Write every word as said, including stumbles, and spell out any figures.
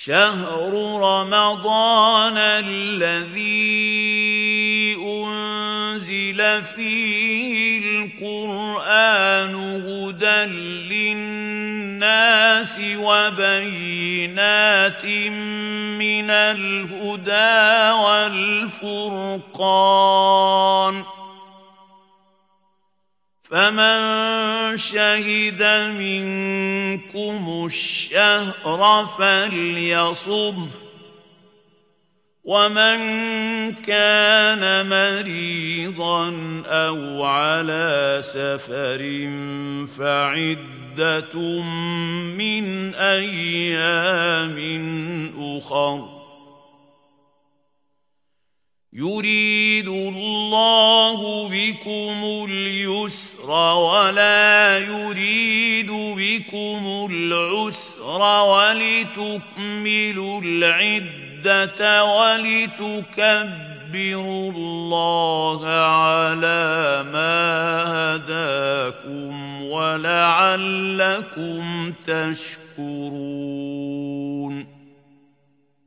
شهر رمضان الذي أنزل فيه القرآن هدى للناس وبينات من الهدى والفرقان فمن شهد منكم الشهر فليصمه ومن كان مريضا أو على سفر فعدة من أيام أخر يريد الله بكم اليسر ولا يريد بكم العسر ولتكملوا العدة ولتكبروا الله على ما هداكم ولعلكم تشكرون